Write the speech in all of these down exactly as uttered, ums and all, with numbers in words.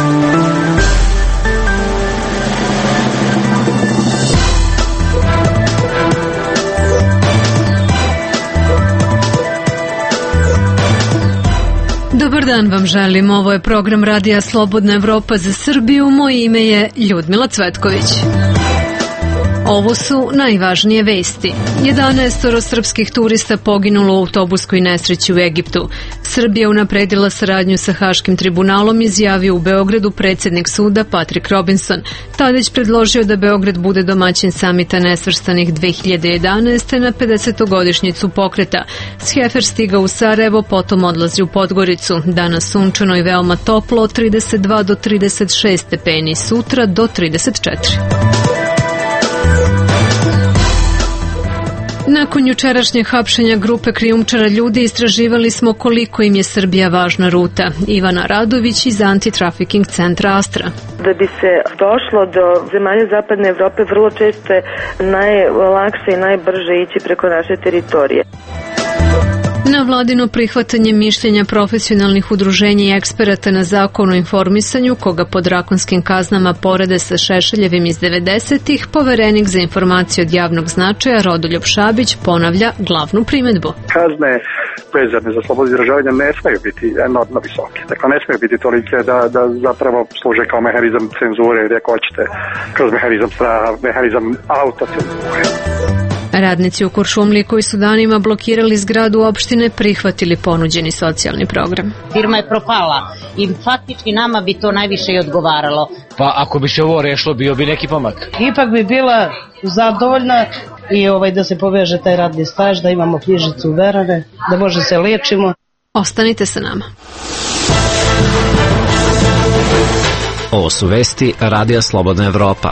Dobar dan vam želim, ovo je program Radija Slobodna Evropa za Srbiju, moje ime je Ljudmila Cvetković. Ovo su najvažnije vesti. jedanaestoro srpskih turista poginulo u autobuskoj nesreći u Egiptu. Srbija unapredila saradnju sa Haškim tribunalom, izjavio u Beogradu predsjednik suda Patrik Robinson. Tadić predložio da Beograd bude domaćin samita nesvrstanih dve hiljade jedanaeste. na pedesetogodišnjicu pokreta. Sjefer stiga u Sarajevo, potom odlazi u Podgoricu. Danas sunčano i veoma toplo, od trideset dva do trideset šest stepeni, sutra do trideset četiri. Nakon jučerašnjeg hapšenja grupe krijumčara ljudi istraživali smo koliko im je Srbija važna ruta. Ivana Radović iz Anti-Trafficking centra Astra. Da bi se došlo do zemalja Zapadne Evrope, vrlo često je najlakše i najbrže ići preko naše teritorije. Na vladino prihvatanje mišljenja profesionalnih udruženja i eksperata na zakon o informisanju, koga pod drakonskim kaznama porede sa Šešeljevim iz devedesetih, poverenik za informacije od javnog značaja Rodoljub Šabić ponavlja glavnu primedbu. Kazne vezane za slobodu izražavanja ne smeju biti enormno visoke. Dakle, ne smeju biti tolike da, da zapravo služe kao mehanizam cenzure ili ako hoćete kroz mehanizam straha, mehanizam autocenzure. Radnici u Kuršumliji koji su danima blokirali zgradu opštine prihvatili ponuđeni socijalni program. Firma je propala i faktički nama bi to najviše i odgovaralo. Pa ako bi se ovo rešilo, bio bi neki pomak. Ipak bi bila zadovoljna i ovaj da se poveže taj radni staž, da imamo knjižicu verane, da može se liječimo. Ostanite sa nama. Ovo su vesti Radija Slobodna Evropa.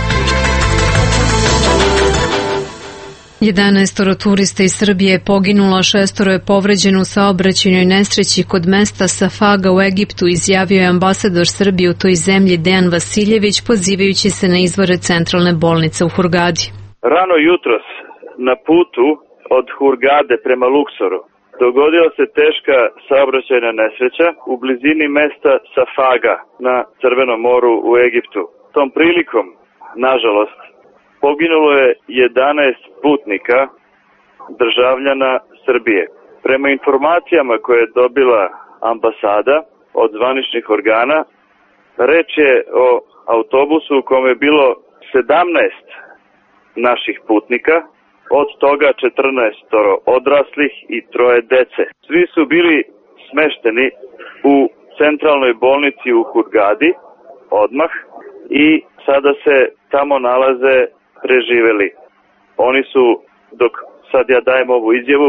jedanaestoro turista iz Srbije je poginulo, a šestoro je povređeno u saobraćajnoj nesreći kod mesta Safaga u Egiptu, izjavio je ambasador Srbije u toj zemlji Dejan Vasiljević, pozivajući se na izvore centralne bolnice u Hurgadi. Rano jutros na putu od Hurgade prema Luksoru dogodila se teška saobraćajna nesreća u blizini mesta Safaga na Crvenom moru u Egiptu. Tom prilikom, nažalost, poginulo je jedanaest putnika, državljana Srbije. Prema informacijama koje je dobila ambasada od zvaničnih organa, reč je o autobusu u kome je bilo sedamnaest naših putnika, od toga četrnaest odraslih i troje dece. Svi su bili smešteni u centralnoj bolnici u Hurgadi, odmah, i sada se tamo nalaze preživeli. Oni su, dok sad ja dajem ovu izjavu,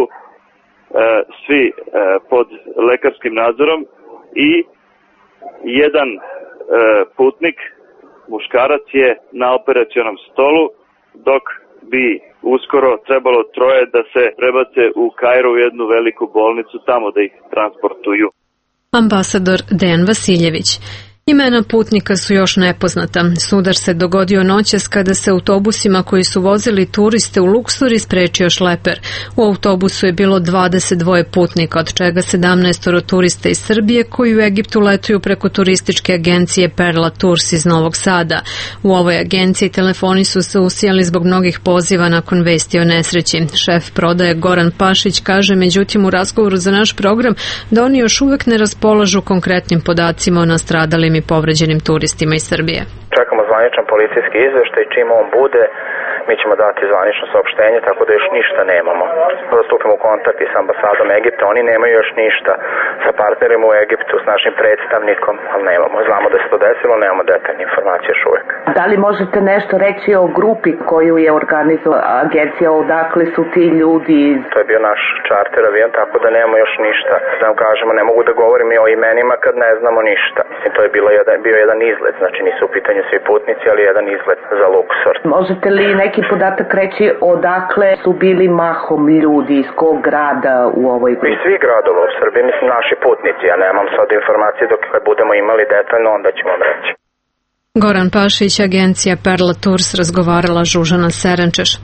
svi pod lekarskim nadzorom i jedan putnik, muškarac, je na operacionom stolu, dok bi uskoro trebalo troje da se prebace u Kairu u jednu veliku bolnicu, tamo da ih transportuju. Ambasador Dejan Vasiljević. Imena putnika su još nepoznata. Sudar se dogodio noćas kada se autobusima koji su vozili turiste u Luksor isprečio šleper. U autobusu je bilo dvadeset dva putnika, od čega sedamnaestoro turista iz Srbije koji u Egiptu letuju preko turističke agencije Perla Tours iz Novog Sada. U ovoj agenciji telefoni su se usijali zbog mnogih poziva nakon vesti o nesreći. Šef prodaje Goran Pašić kaže međutim u razgovoru za naš program da oni još uvek ne raspolažu konkretnim podacima o nastradalim i povređenim turistima iz Srbije. Čekamo zvaničan policijski izveštaj, čim on bude, mi ćemo dati zvanično saopštenje, tako da još ništa nemamo. Da stupimo u kontakt i sa ambasadom Egipta, oni nemaju još ništa. Sa partnerima u Egiptu, s našim predstavnikom, ali nemamo. Znamo da se to desilo, nemamo detaljne informacije još uvek. Da li možete nešto reći o grupi koju je organizovala agencija, odakle su ti ljudi? To je bio naš čarter avion, tako da nemamo još ništa. Da vam kažemo, ne mogu da govorim i o imenima kad ne znamo ništa. Mislim, to je bilo jedan, bio jedan izlet, znači nisu u pitanju svi putnici, ali jedan izlet za Luksor. Možete li neki podatak reći odakle su bili mahom ljudi, iz kog grada u ovoj grupi? Iz svih gradova u Srbiji, mislim, naši putnici. Ja nemam sad informacije, dok kad budemo imali detaljno, onda ćemo vam reći. Goran Pašić, agencija Perla Tours, razgovarala Žužana Serenčeš.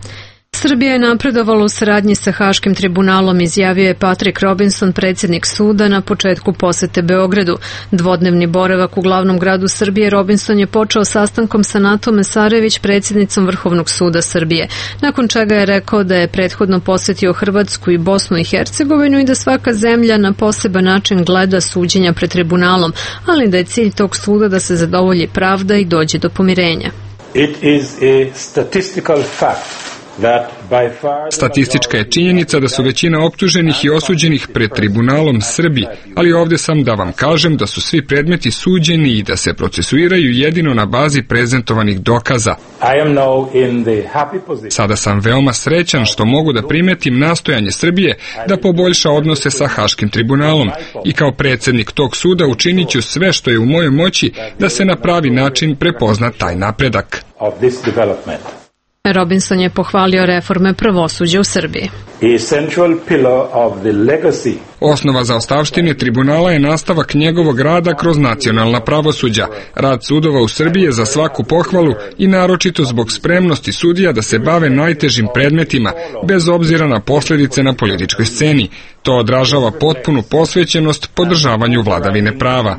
Srbija je napredovala u saradnji sa Haškim tribunalom, izjavio je Patrick Robinson, predsjednik suda, na početku posete Beogradu. Dvodnevni boravak u glavnom gradu Srbije Robinson je počeo sastankom sa Natom Mesarević, predsjednicom Vrhovnog suda Srbije, nakon čega je rekao da je prethodno posetio Hrvatsku i Bosnu i Hercegovinu i da svaka zemlja na poseban način gleda suđenja pred tribunalom, ali da je cilj tog suda da se zadovolji pravda i dođe do pomirenja. It is a statistical fact. Statistička je činjenica da su većina optuženih i osuđenih pred tribunalom Srbi, ali ovdje sam da vam kažem da su svi predmeti suđeni i da se procesuiraju jedino na bazi prezentovanih dokaza. Sada sam veoma srećan što mogu da primetim nastojanje Srbije da poboljša odnose sa Haškim tribunalom i kao predsjednik tog suda učinit ću sve što je u mojoj moći da se na pravi način prepozna taj napredak. Robinson je pohvalio reforme pravosuđa u Srbiji. Osnova za ostavštine tribunala je nastavak njegovog rada kroz nacionalna pravosuđa. Rad sudova u Srbiji je za svaku pohvalu i naročito zbog spremnosti sudija da se bave najtežim predmetima, bez obzira na posljedice na političkoj sceni. To odražava potpunu posvećenost podržavanju vladavine prava.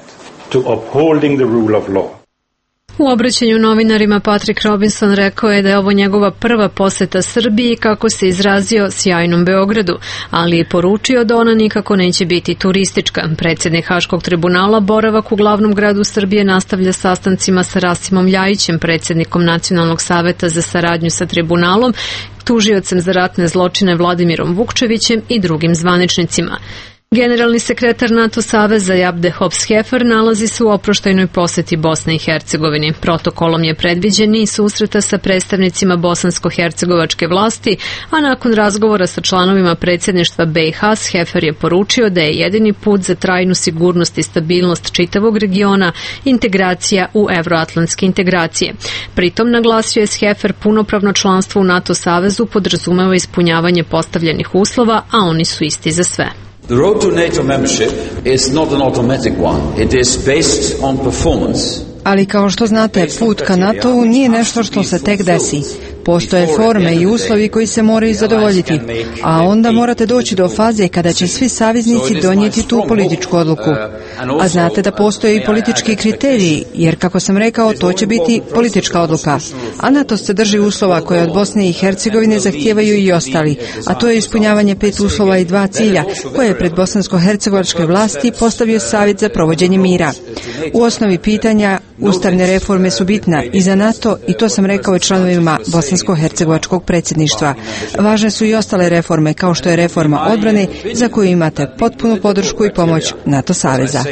U obraćanju novinarima Patrick Robinson rekao je da je ovo njegova prva poseta Srbiji, kako se izrazio, sjajnom Beogradu, ali je poručio da ona nikako neće biti turistička. Predsjednik Haškog tribunala boravak u glavnom gradu Srbije nastavlja sastancima sa Rasimom Ljajićem, predsjednikom Nacionalnog saveta za saradnju sa tribunalom, tužiocem za ratne zločine Vladimirom Vukčevićem i drugim zvaničnicima. Generalni sekretar NATO saveza Jabde Hops-Hefer nalazi se u oproštajnoj poseti Bosne i Hercegovini. Protokolom je predviđen niz susreta sa predstavnicima bosansko-hercegovačke vlasti, a nakon razgovora sa članovima predsjedništva B i H, Hefer je poručio da je jedini put za trajnu sigurnost i stabilnost čitavog regiona integracija u evroatlantske integracije. Pritom naglasio je Hefer punopravno članstvo u NATO savezu podrazumeva ispunjavanje postavljenih uslova, a oni su isti za sve. The road to NATO membership is not an automatic one. It is based on performance. Ali kao što znate, put ka NATO-u nije nešto što se tek desi. Postoje forme i uslovi koji se moraju zadovoljiti, a onda morate doći do faze kada će svi saveznici donijeti tu političku odluku. A znate da postoje i politički kriteriji, jer kako sam rekao, to će biti politička odluka. A NATO se drži uslova koje od Bosne i Hercegovine zahtijevaju i ostali, a to je ispunjavanje pet uslova i dva cilja, koje je pred bosansko-hercegovačke vlasti postavio Savjet za provođenje mira. U osnovi pitanja, ustavne reforme su bitna i za NATO, i to sam rekao i članovima bosansko-hercegovačkog predsjedništva. Važne su i ostale reforme, kao što je reforma odbrane, za koju imate potpunu podršku i pomoć NATO saveza.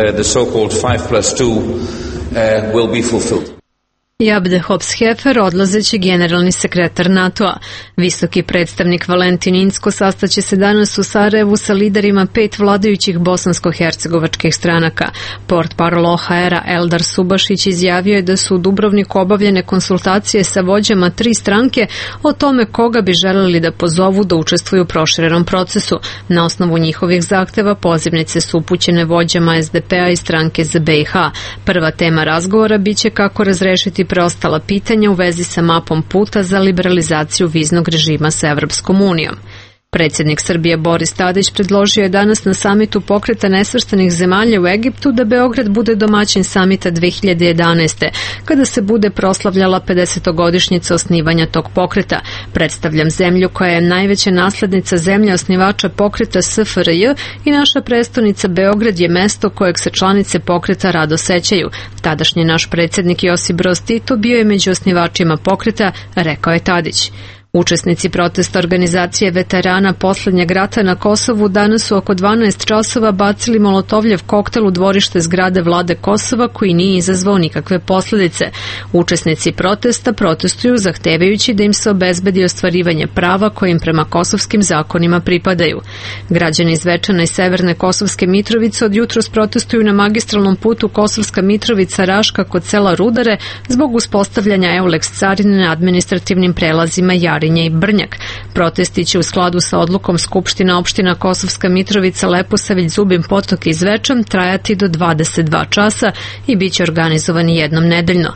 Jabde Hops-Hefer, odlazeći generalni sekretar NATO-a. Visoki predstavnik Valentin Incko sastaće se danas u Sarajevu sa liderima pet vladajućih bosansko-hercegovačkih stranaka. Portparol O H R-a Eldar Subašić izjavio je da su u Dubrovniku obavljene konsultacije sa vođama tri stranke o tome koga bi želeli da pozovu da učestvuju u proširenom procesu. Na osnovu njihovih zahteva pozivnice su upućene vođama S D P-a i stranke za B i H. Prva tema razgovora biće kako razrešiti preostala pitanja u vezi sa mapom puta za liberalizaciju viznog režima sa Evropskom unijom. Predsjednik Srbije Boris Tadić predložio je danas na samitu pokreta nesvrstanih zemalja u Egiptu da Beograd bude domaćin samita dve hiljade jedanaeste. kada se bude proslavljala pedesetogodišnjica osnivanja tog pokreta. Predstavljam zemlju koja je najveća naslednica zemlje osnivača pokreta S F R J i naša prestonica Beograd je mesto kojeg se članice pokreta rado sećaju. Tadašnji naš predsjednik Josip Broz Tito bio je među osnivačima pokreta, rekao je Tadić. Učesnici protesta organizacije veterana posljednjeg rata na Kosovu danas su oko dvanaest časova bacili molotovljev koktel u dvorište zgrade vlade Kosova koji nije izazvao nikakve posljedice. Učesnici protesta protestuju zahtevajući da im se obezbedi ostvarivanje prava koje im prema kosovskim zakonima pripadaju. Građani iz Zvečana i severne Kosovske Mitrovice od jutros protestuju na magistralnom putu Kosovska Mitrovica-Raška kod sela Rudare zbog uspostavljanja Eulex carine na administrativnim prelazima Jari i Brnjak. Protesti će u skladu sa odlukom Skupština opština Kosovska Mitrovica, Leposavić, Zubin Potok i Zvečan trajati do dvadeset dva časa i bit će organizovani jednom nedeljno.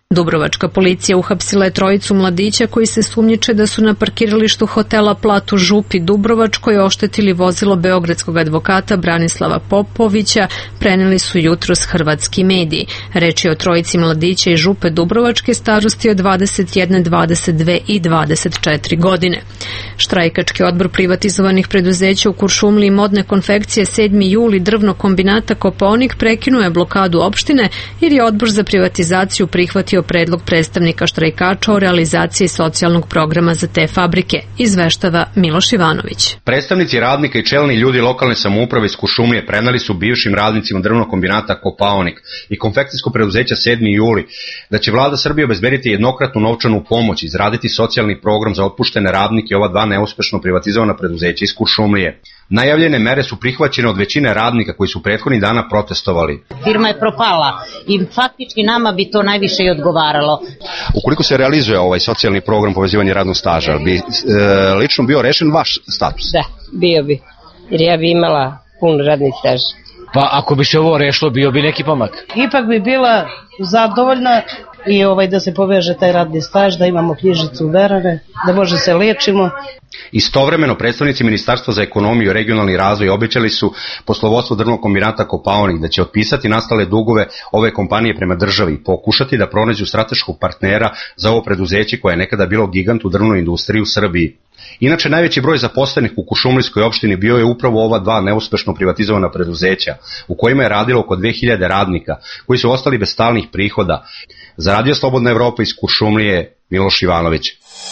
Dubrovačka policija uhapsila je trojicu mladića koji se sumnjiče da su na parkiralištu hotela Plat u Župi Dubrovačkoj oštetili vozilo beogradskog advokata Branislava Popovića, preneli su jutros hrvatski mediji. Reč je o trojici mladića iz Župe Dubrovačke starosti od dvadeset jedne, dvadeset dve i dvadeset četiri godine. Štrajkački odbor privatizovanih preduzeća u Kuršumliji i modne konfekcije sedmi juli drvnog kombinata Kopaonik prekinuje blokadu opštine jer je odbor za privatizaciju prihvatio predlog predstavnika štrajkača o realizaciji socijalnog programa za te fabrike, izveštava Miloš Ivanović. Predstavnici radnika i čelni ljudi lokalne samouprave iz Kuršumlije preneli su bivšim radnicima drvnog kombinata Kopaonik i konfekcijskog preduzeća sedmi juli da će vlada Srbije obezbediti jednokratnu novčanu pomoć, izraditi socijalni program za otpuštene radnike i ova dva neuspešno privatizovana preduzeća iz Kuršumlije. Najavljene mere su prihvaćene od većine radnika koji su prethodnih dana protestovali. Firma je propala i faktički nama bi to najviše i odgovaralo. Ukoliko se realizuje ovaj socijalni program povezivanja radnog staža, bi e, lično bio rešen vaš status? Da, bio bi, jer ja bi imala pun radni staž. Pa ako bi se ovo rešilo, bio bi neki pomak. Ipak bi bila zadovoljna i ovaj da se poveže taj radni staž, da imamo knjižicu verane, da može se lečimo. Istovremeno predstavnici Ministarstva za ekonomiju i regionalni razvoj obećali su poslovodstvo drvnog kombinata Kopaonik da će otpisati nastale dugove ove kompanije prema državi i pokušati da pronađu strateškog partnera za ovo preduzeće koje je nekada bilo gigant u drvnoj industriji u Srbiji. Inače, najveći broj zaposlenih u Kuršumlijskoj opštini bio je upravo ova dva neuspešno privatizovana preduzeća, u kojima je radilo oko dve hiljade radnika, koji su ostali bez stalnih prihoda. Za Radio Slobodna Evropa iz Kuršumlije, Miloš Ivanović.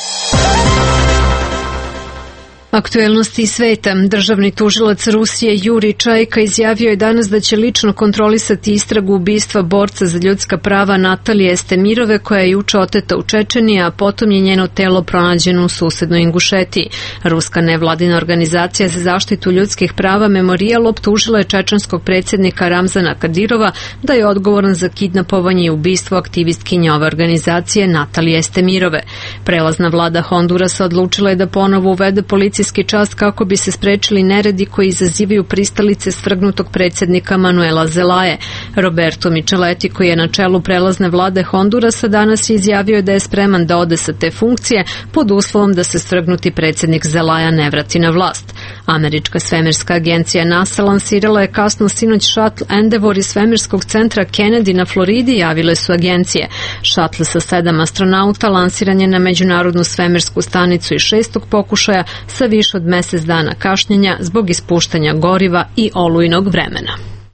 Aktuelnosti sveta. Državni tužilac Rusije Juri Čajka izjavio je danas da će lično kontrolisati istragu ubistva borca za ljudska prava Natalije Estemirove koja je juče oteta u Čečeniji, a potom je njeno telo pronađeno u susednoj Ingušetiji. Ruska nevladina organizacija za zaštitu ljudskih prava Memorijal optužila je čečenskog predsjednika Ramzana Kadirova da je odgovoran za kidnapovanje i ubistvo aktivistkinje ove organizacije Natalije Estemirove. Prelazna vlada Hondurasa odlučila je da ponovo uvede policijski čast kako bi se sprečili neredi koji izazivaju pristalice svrgnutog predsjednika Manuela Zelaje. Roberto Micheletti, koji je na čelu prelazne vlade Hondurasa, danas je izjavio da je spreman da ode sa te funkcije pod uslovom da se svrgnuti predsjednik Zelaja ne vrati na vlast. Američka svemirska agencija NASA lansirala je kasno sinoć Shuttle Endeavour iz svemirskog centra Kennedy na Floridi, javile su agencije. Shuttle sa sedam astronauta lansiran je na međunarodnu svemirsku stanicu iz šestog pokušaja sa više od mesec dana kašnjenja zbog ispuštanja goriva i olujnog vremena.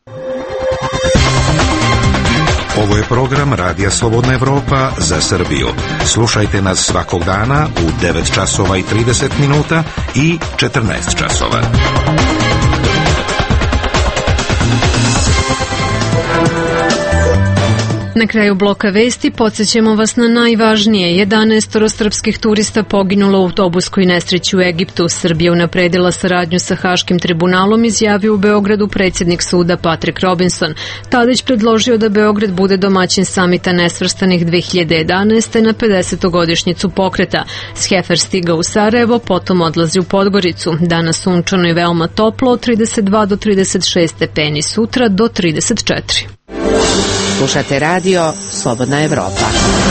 Ovo je program Radija Slobodna Evropa za Srbiju. Slušajte nas svakog dana u devet časova i trideset minuta i četrnaest časova. Na kraju bloka vesti podsjećamo vas na najvažnije. jedanaest srpskih turista poginulo u autobuskoj nesreći u Egiptu. Srbija unapredila saradnju sa Haškim tribunalom, izjavio u Beogradu predsjednik suda Patrick Robinson. Tadić predložio da Beograd bude domaćin samita nesvrstanih dve hiljade jedanaeste. na pedesetogodišnjicu pokreta. Skefer stiga u Sarajevo, potom odlazi u Podgoricu. Danas sunčano i veoma toplo, od trideset dva do trideset šest stepeni, sutra do trideset četiri. Slušate radio Slobodna Evropa.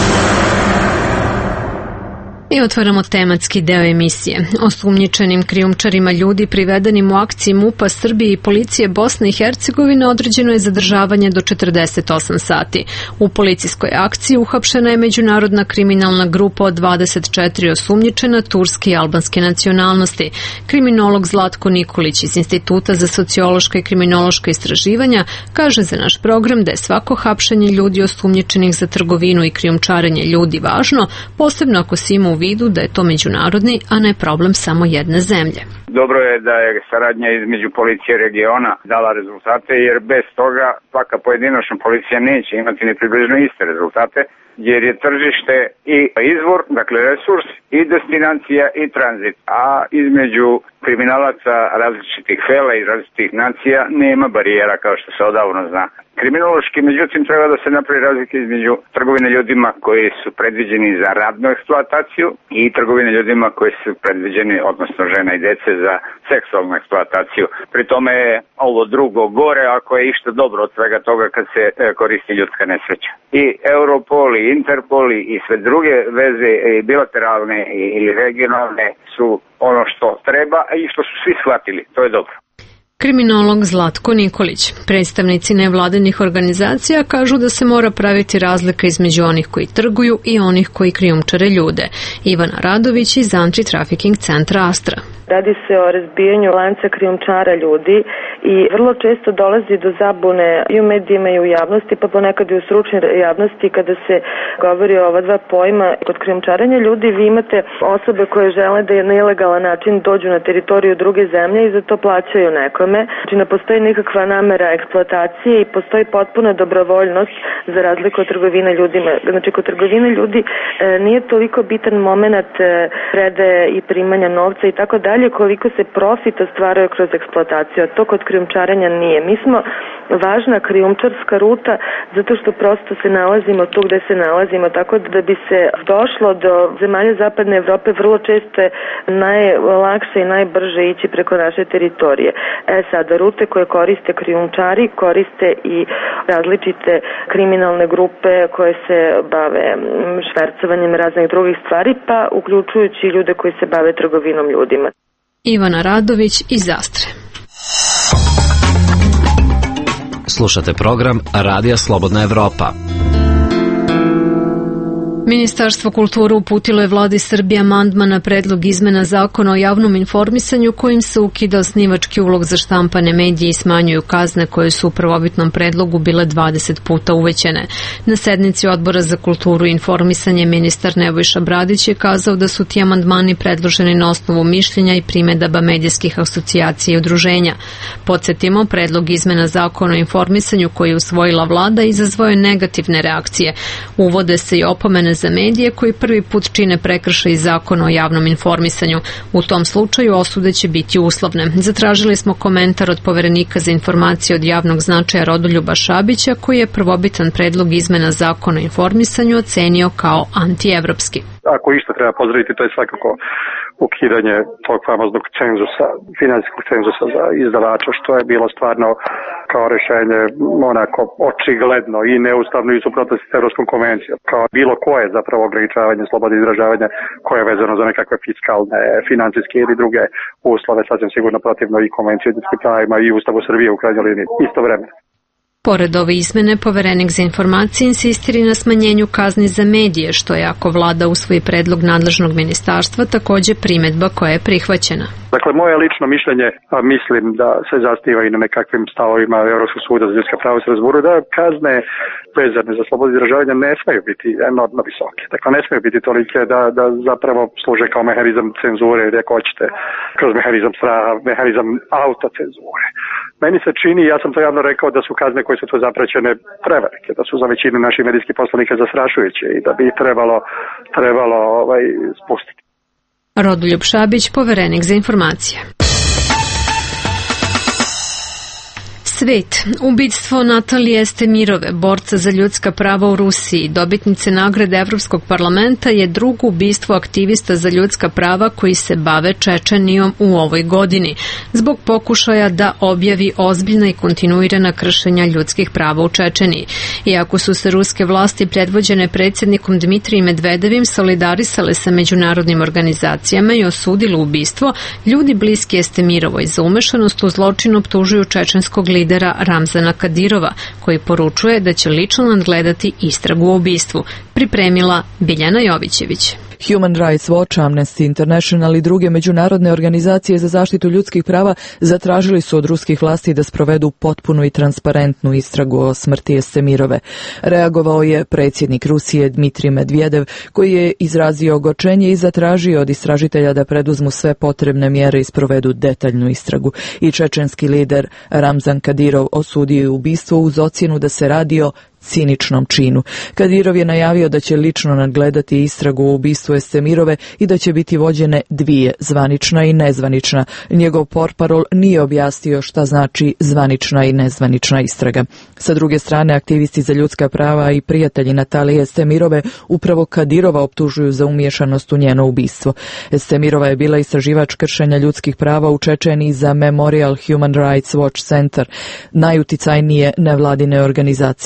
I otvaramo tematski deo emisije. Osumnjičenim krijumčarima ljudi privedenim u akciji MUP-a Srbije i policije Bosne i Hercegovine određeno je zadržavanje do četrdeset osam sati. U policijskoj akciji uhapšena je međunarodna kriminalna grupa od dvadeset četiri osumnjičena turske i albanske nacionalnosti. Kriminolog Zlatko Nikolić iz Instituta za sociološka i kriminološka istraživanja kaže za naš program da je svako hapšenje ljudi osumnjičenih za trgovinu i krijumčarenje ljudi važno, posebno ako se ima u vidu da je to međunarodni, a ne problem samo jedne zemlje. Dobro je da je saradnja između policije regiona dala rezultate, jer bez toga svaka pojedinačna policija neće imati ni približno iste rezultate, jer je tržište i izvor, dakle resurs, i destinacija i tranzit, a između kriminalaca različitih fela i različitih nacija nema barijera kao što se odavno zna. Kriminološki, međutim, treba da se napravi razlike između trgovine ljudima koji su predviđeni za radnu eksploataciju i trgovine ljudima koji su predviđeni, odnosno žena i dece, za seksualnu eksploataciju. Pri tome je ovo drugo gore ako je išta dobro od svega toga kad se koristi ljudska nesreća. i Europol i Interpol i sve druge veze i bilateralne i regionalne su ono što treba i što su svi shvatili. To je dobro. Kriminolog Zlatko Nikolić. Predstavnici nevladinih organizacija kažu da se mora praviti razlika između onih koji trguju i onih koji krijumčare ljude. Ivana Radović iz Anti-Trafficking centra Astra. Radi se o razbijanju lanca krijumčara ljudi i vrlo često dolazi do zabune i u medijima i u javnosti, pa ponekad i u stručnoj javnosti kada se govori o ova dva pojma. Kod krijumčarenja ljudi vi imate osobe koje žele da na ilegalan način dođu na teritoriju druge zemlje i za to plaćaju nekome. Znači ne postoji nikakva namera eksploatacije i postoji potpuna dobrovoljnost za razliku od trgovine ljudima. Znači kod trgovine ljudi e, nije toliko bitan moment e, predaje i primanja novca i tako dalje, koliko se profit ostvaruje kroz eksploataciju, a to kod krijumčarenja nije. Mi smo važna krijumčarska ruta zato što prosto se nalazimo tu gde se nalazimo, tako da bi se došlo do zemalja zapadne Evrope vrlo često je najlakše i najbrže ići preko naše teritorije. E sada, rute koje koriste krijumčari koriste i različite kriminalne grupe koje se bave švercovanjem raznih drugih stvari, pa uključujući ljude koji se bave trgovinom ljudima. Ivana Radović iz Astre. Slušate program Radija Slobodna Evropa. Ministarstvo kulture uputilo je vladi Srbije amandman na predlog izmena zakona o javnom informisanju kojim se ukida osnivački ulog za štampane medije i smanjuju kazne koje su u prvobitnom predlogu bile dvadeset puta uvećane. Na sednici Odbora za kulturu i informisanje ministar Nebojša Bradić je kazao da su ti amandmani predloženi na osnovu mišljenja i primedaba medijskih asocijacija i udruženja. Podsjetimo, predlog izmena zakona o informisanju koji je usvojila vlada izazvao je negativne reakcije. Uvode se i opomene za medije koji prvi put čine prekršaj zakona o javnom informisanju. U tom slučaju osude će biti uslovne. Zatražili smo komentar od poverenika za informacije od javnog značaja Rodoljuba Šabića, koji je prvobitan predlog izmena zakona o informisanju ocenio kao antievropski. Ako išta treba pozdraviti, to je svakako ukidanje tog famoznog cenzusa, financijskog cenzusa za izdavača, što je bilo stvarno kao rešenje onako očigledno i neustavno i suprotnosti s Evropskom konvencijom. Kao bilo koje zapravo ograničavanje slobode izražavanja koje je vezano za nekakve fiskalne, financijske ili druge uslove, sasvim sigurno protivno i konvencije o ljudskim pravima i Ustavu Srbije u krajnjoj liniji istovremeno. Pored ove izmene, poverenik za informacije insistira na smanjenju kazni za medije, što je, ako vlada usvoji predlog nadležnog ministarstva, takođe primedba koja je prihvaćena. Dakle, moje lično mišljenje, a mislim da se zasniva i na nekakvim stavovima Evropskog suda za ljudska prava u Strasburu, da kazne vezane za slobodu izražavanja ne smeju biti enormno visoke. Dakle, ne smeju biti tolike da, da zapravo služe kao mehanizam cenzure ili ako hoćete kroz mehanizam straha, mehanizam autocenzure. Meni se čini, ja sam to javno rekao, da su kazne koje su tu zaprećene prevelike, da su za većinu naših medijskih poslanika zastrašujuće i da bi ih trebalo, trebalo ovaj, spustiti. Rodoljub Šabić, poverenik za informacije. Svet. Ubistvo Natalije Estemirove, borca za ljudska prava u Rusiji, dobitnice nagrade Evropskog parlamenta, je drugo ubistvo aktivista za ljudska prava koji se bave Čečenijom u ovoj godini, zbog pokušaja da objavi ozbiljna i kontinuirana kršenja ljudskih prava u Čečeniji. Iako su se ruske vlasti predvođene predsjednikom Dmitrijem Medvedevim solidarisale sa međunarodnim organizacijama i osudile ubistvo, ljudi bliski Estemirovoj za umešanost u zločin optužuju čečenskog lidera Ramzana Kadirova, koji poručuje da će lično nadgledati istragu o ubistvu. Pripremila Biljana Jovićević. Human Rights Watch, Amnesty International i druge međunarodne organizacije za zaštitu ljudskih prava zatražili su od ruskih vlasti da sprovedu potpunu i transparentnu istragu o smrti Estemirove. Reagovao je predsjednik Rusije Dmitrij Medvedev, koji je izrazio ogorčenje i zatražio od istražitelja da preduzmu sve potrebne mjere i sprovedu detaljnu istragu. I čečenski lider Ramzan Kadirov osudio je ubistvo uz ocjenu da se radi o ciničnom činu. Kadirov je najavio da će lično nadgledati istragu o ubistvu Estemirove i da će biti vođene dvije, zvanična i nezvanična. Njegov portparol nije objasnio šta znači zvanična i nezvanična istraga. Sa druge strane, aktivisti za ljudska prava i prijatelji Natalije Estemirove upravo Kadirova optužuju za umiješanost u njeno ubistvo. Estemirova je bila istraživač kršenja ljudskih prava u Čečeniji za Memorial Human Rights Watch Center, najuticajnije nevladine organizacije u Rusiji.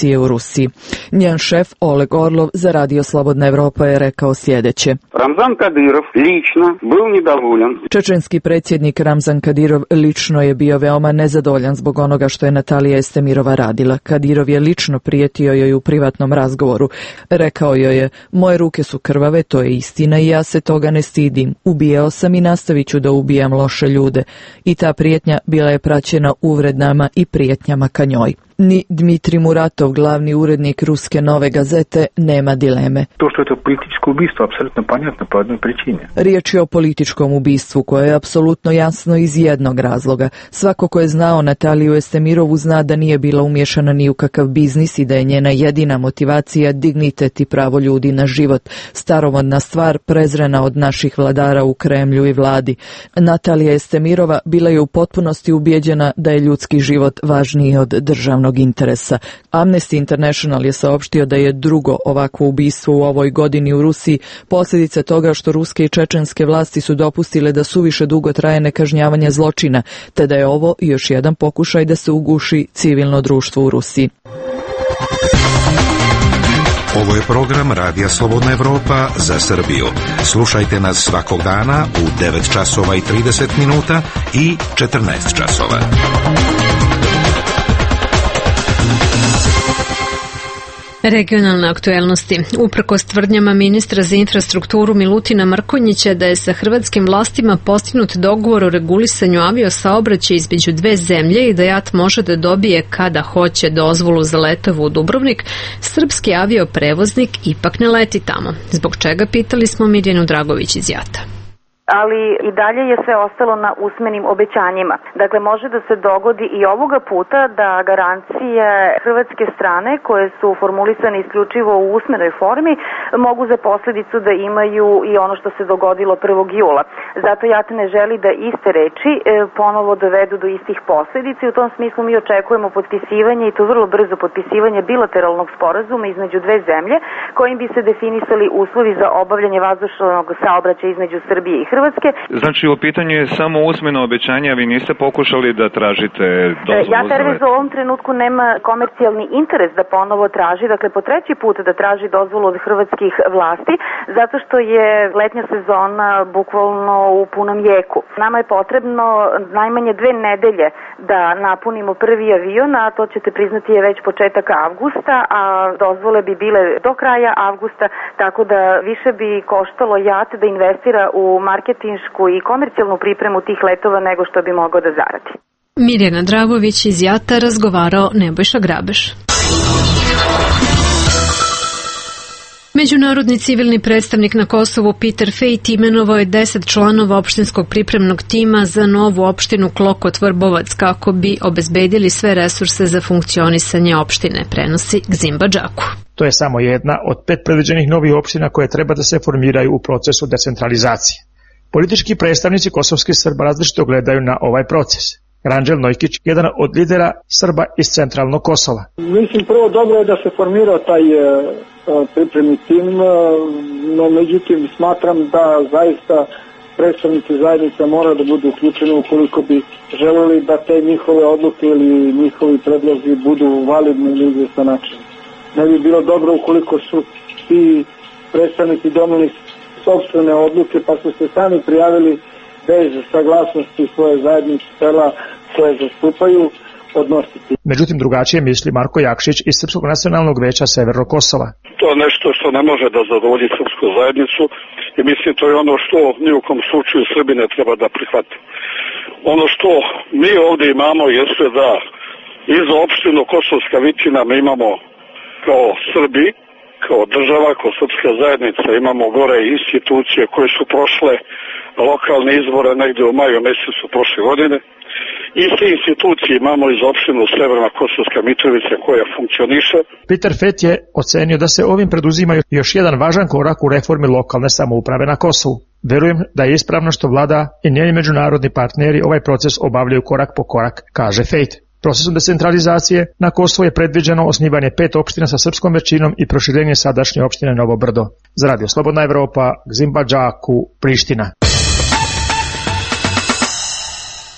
Rusiji. Njen šef Oleg Orlov za Radio Slobodna Evropa je rekao sljedeće. Ramzan Kadyrov lično был недоволен. Čečenski predsjednik Ramzan Kadyrov lično je bio veoma nezadovoljan zbog onoga što je Natalija Estemirova radila. Kadyrov je lično prijetio joj u privatnom razgovoru. Rekao joj je, moje ruke su krvave, to je istina i ja se toga ne stidim. Ubijao sam i nastavit ću da ubijam loše ljude. I ta prijetnja bila je praćena uvredama i prijetnjama ka njoj. Ni Dmitrij Muratov, glavni urednik ruske Nove gazete, nema dileme. To što je to političko ubistvo, apsolutno ponjatno po jednoj pričini. Riječ je o političkom ubistvu koje je apsolutno jasno iz jednog razloga. Svako ko je znao Nataliju Estemirovu zna da nije bila umješana ni u kakav biznis i da je njena jedina motivacija dignitet i pravo ljudi na život, staromodna stvar prezrena od naših vladara u Kremlju i vladi. Natalija Estemirova bila je u potpunosti ubijeđena da je ljudski život važniji od državnog interesa. Amnesty International je saopštio da je drugo ovakvo ubistvo u ovoj godini u Rusiji posljedica toga što ruske i čečenske vlasti su dopustile da suviše dugo traje nekažnjavanje zločina, te da je ovo još jedan pokušaj da se uguši civilno društvo u Rusiji. Ovo je program Radija Slobodna Evropa za Srbiju. Slušajte nas svakog dana u devet časova i trideset minuta i četrnaest časova. Regionalne aktuelnosti. Uprkos tvrdnjama ministra za infrastrukturu Milutina Mrkonjića da je sa hrvatskim vlastima postignut dogovor o regulisanju aviosaobraćaja između dve zemlje i da JAT može da dobije kada hoće dozvolu za letove u Dubrovnik, srpski avioprevoznik ipak ne leti tamo. Zbog čega, pitali smo Mirjanu Dragović iz JAT-a. Ali i dalje je sve ostalo na usmenim obećanjima. Dakle, može da se dogodi i ovoga puta da garancije hrvatske strane, koje su formulisane isključivo u usmenoj formi, mogu za posljedicu da imaju i ono što se dogodilo prvog jula. Zato JAT ne želi da iste reči ponovo dovedu do istih posljedica i u tom smislu mi očekujemo potpisivanje, i to vrlo brzo potpisivanje bilateralnog sporazuma između dve zemlje, kojim bi se definisali uslovi za obavljanje vazdušnog saobraćaja između Srbije i Hrvatske. Znači, u pitanju je samo usmeno obećanje, a vi niste pokušali da tražite dozvolu? JAT Airways u ovom trenutku nema komercijalni interes da ponovo traži, dakle po treći put da traži dozvolu od hrvatskih vlasti, zato što je letnja sezona bukvalno u punom jeku. Nama je potrebno najmanje dve nedelje da napunimo prvi avion, a to ćete priznati je već početak avgusta, a dozvole bi bile do kraja avgusta, tako da više bi koštalo JAT da investira u marketinšku i komercijalnu pripremu tih letova nego što bi mogao da zaradi. Mirjana Dragović iz JAT-a, razgovarao Nebojša Grabeš. Međunarodni civilni predstavnik na Kosovu Peter Fejt imenovao je deset članova opštinskog pripremnog tima za novu opštinu Klokot Vrbovac kako bi obezbedili sve resurse za funkcionisanje opštine, prenosi Gzimba Džaku. To je samo jedna od pet predviđenih novih opština koje treba da se formiraju u procesu decentralizacije. Politički predstavnici kosovskih Srba različito gledaju na ovaj proces. Ranđel Nojkić, jedan od lidera Srba iz centralnog Kosova. Mislim, prvo dobro je da se formirao taj e, pripremni tim, no međutim smatram da zaista predstavnici zajednica mora da budu uključeni ukoliko bi želeli da te njihove odluke ili njihovi predlozi budu validni ili izvestan način. Ne bi bilo dobro ukoliko su ti predstavnici doneli sopstvene odluke pa su se sami prijavili bez saglasnosti svoje zajednice sela koje zastupaju odnositi. Međutim, drugačije misli Marko Jakšić iz Srpskog nacionalnog veća Severnog Kosova. To je nešto što ne može da zadovolji srpsku zajednicu i mislim to je ono što ni u kom slučaju Srbi ne treba da prihvati. Ono što mi ovdje imamo jeste da i za opštinu Kosovska Vitina mi imamo kao Srbi, kao država, kao srpska zajednica, imamo gore institucije koje su prošle lokalne izbore negdje u maju mjesecu prošle godine. Iste institucije imamo iz opštinu Severna Kosovska Mitrovica koja funkcioniše. Peter Fejt je ocenio da se ovim preduzima još jedan važan korak u reformi lokalne samouprave na Kosovu. Verujem da je ispravno što vlada i njeni međunarodni partneri ovaj proces obavljaju korak po korak, kaže Fejt. Procesom decentralizacije na Kosovo je predviđeno osnivanje pet opština sa srpskom većinom i proširenje sadašnje opštine Novo Brdo. Za Radio Slobodna Evropa, Gzimba Džaku, Priština.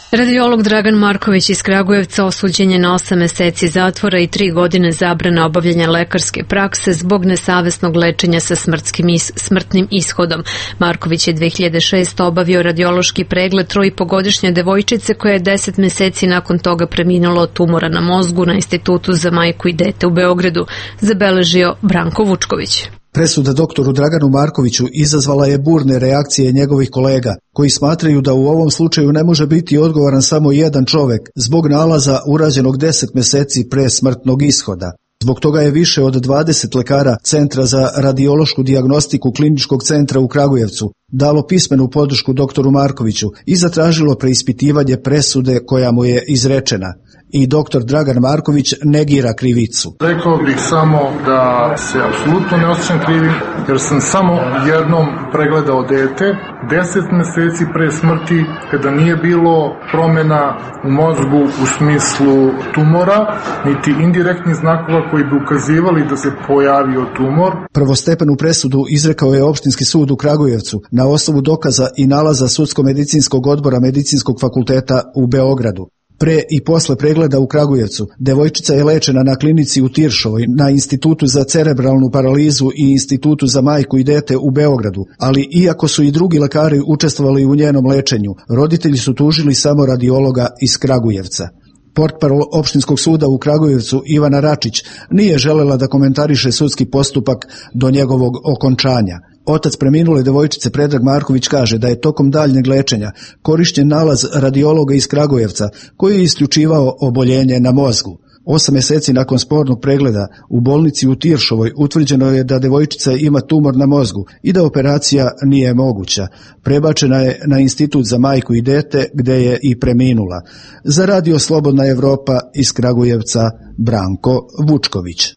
Radiolog Dragan Marković iz Kragujevca osuđen je na osam meseci zatvora i tri godine zabrane obavljanja lekarske prakse zbog nesavesnog lečenja sa smrtnim ishodom. Marković je dve hiljade šeste. obavio radiološki pregled troipogodišnje devojčice koja je deset meseci nakon toga preminula od tumora na mozgu na Institutu za majku i dete u Beogradu, zabeležio Branko Vučković. Presuda doktoru Draganu Markoviću izazvala je burne reakcije njegovih kolega, koji smatraju da u ovom slučaju ne može biti odgovoran samo jedan čovek zbog nalaza urađenog deset meseci pre smrtnog ishoda. Zbog toga je više od dvadeset lekara Centra za radiološku dijagnostiku Kliničkog centra u Kragujevcu dalo pismenu podršku doktoru Markoviću i zatražilo preispitivanje presude koja mu je izrečena. I doktor Dragan Marković negira krivicu. Rekao bih samo da se apsolutno ne osjećam krivim, jer sam samo jednom pregledao dete, deset meseci pre smrti, kada nije bilo promjena u mozgu u smislu tumora, niti indirektnih znakova koji bi ukazivali da se pojavio tumor. Prvostepenu presudu izrekao je Opštinski sud u Kragujevcu na osnovu dokaza i nalaza Sudsko-medicinskog odbora Medicinskog fakulteta u Beogradu. Pre i posle pregleda u Kragujevcu, devojčica je lečena na klinici u Tiršovoj, na Institutu za cerebralnu paralizu i Institutu za majku i dete u Beogradu, ali iako su i drugi lekari učestvovali u njenom lečenju, roditelji su tužili samo radiologa iz Kragujevca. Portparol Opštinskog suda u Kragujevcu Ivana Račić nije želela da komentariše sudski postupak do njegovog okončanja. Otac preminule devojčice Predrag Marković kaže da je tokom daljnjeg lečenja korišćen nalaz radiologa iz Kragujevca koji je isključivao oboljenje na mozgu. Osam meseci nakon spornog pregleda u bolnici u Tiršovoj utvrđeno je da devojčica ima tumor na mozgu i da operacija nije moguća. Prebačena je na Institut za majku i dete gde je i preminula. Za Radio Slobodna Evropa iz Kragujevca Branko Vučković.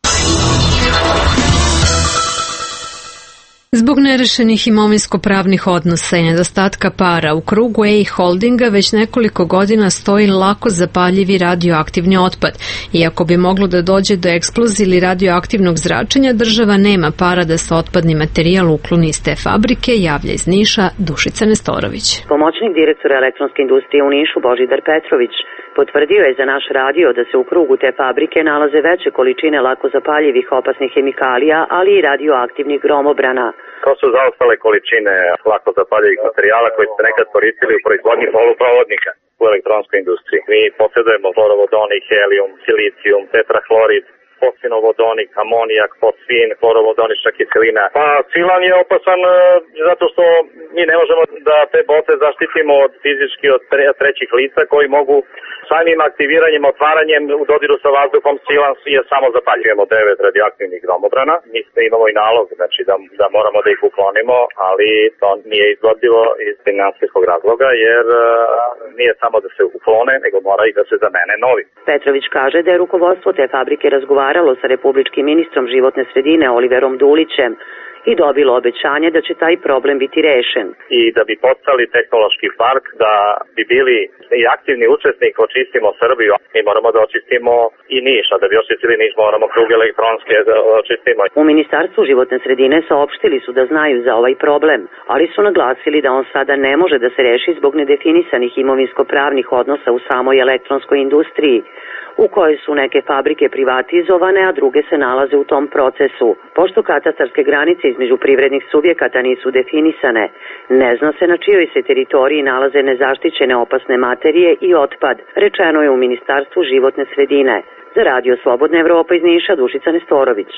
Zbog nerešenih imovinsko-pravnih odnosa i nedostatka para u krugu E I Holdinga već nekoliko godina stoji lako zapaljivi radioaktivni otpad. Iako bi moglo da dođe do eksplozije ili radioaktivnog zračenja, država nema para da se otpadni materijal ukloni iz te fabrike, javlja iz Niša Dušica Nestorović. Pomoćnik direktora elektronske industrije u Nišu Božidar Petrović potvrdio je za naš radio da se u krugu te fabrike nalaze veće količine lako zapaljivih opasnih hemikalija, ali i radioaktivnih gromobrana. To su zaostale količine lako zapaljivih materijala koji su nekad koristili u proizvodnji poluprovodnika u elektronskoj industriji. Mi posjedujemo florovodonik, helijum, silicijum, tetrahlorid, fosfinovodonik, amonijak, fosfin, florovodonična kiselina. Pa silan je opasan zato što mi ne možemo da te boce zaštitimo od fizički od trećih lica koji mogu samim aktiviranjem, otvaranjem u dodiru sa vazduhom silan je samo zapaljujemo devet radioaktivnih gromobrana. Mi imamo i nalog, znači da, da moramo da ih uklonimo, ali to nije izvodljivo iz finansijskog razloga, jer uh, nije samo da se uklone, nego mora i da se zamene novi. Petrović kaže da je rukovodstvo te fabrike razgovaralo sa republičkim ministrom životne sredine Oliverom Dulićem i dobilo obećanje da će taj problem biti rešen. I da bi postali tehnološki park, da bi bili i aktivni učesnik očistimo Srbiju, mi moramo da očistimo i Niš, a da bi očistili Niš moramo krug elektronske da očistimo. U Ministarstvu životne sredine saopštili su da znaju za ovaj problem, ali su naglasili da on sada ne može da se reši zbog nedefinisanih imovinsko-pravnih odnosa u samoj elektronskoj industriji, u kojoj su neke fabrike privatizovane, a druge se nalaze u tom procesu. Pošto katastarske granice između privrednih subjekata nisu definisane, ne zna se na čijoj se teritoriji nalaze nezaštićene opasne materije i otpad, rečeno je u Ministarstvu životne sredine. Za Radio Slobodna Evropa iz Niša Dušica Nestorović.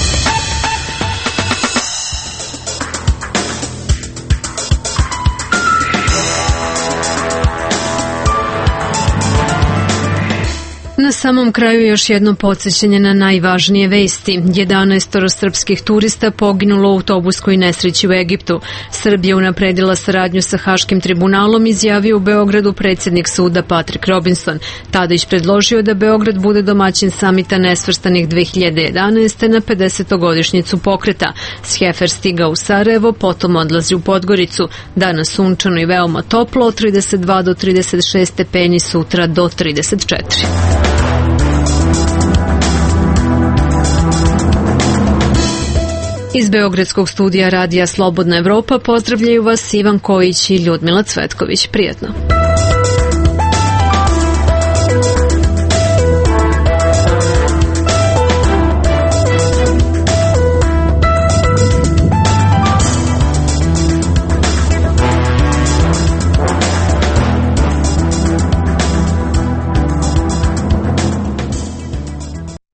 Na samom kraju još jedno podsjećanje na najvažnije vesti. jedanaestoro srpskih turista poginulo u autobuskoj nesreći u Egiptu. Srbija unapredila saradnju sa Haškim tribunalom, izjavio u Beogradu predsjednik suda Patrick Robinson. Tadić predložio da Beograd bude domaćin samita nesvrstanih dve hiljade jedanaeste. na pedesetogodišnjicu pokreta. Sjefer stiga u Sarajevo, potom odlazi u Podgoricu. Danas sunčano i veoma toplo, od trideset dva do trideset šest stepeni, sutra do trideset četiri. Iz Beogradskog studija Radija Slobodna Evropa pozdravljaju vas Ivan Kojić i Ljudmila Cvetković. Prijetno.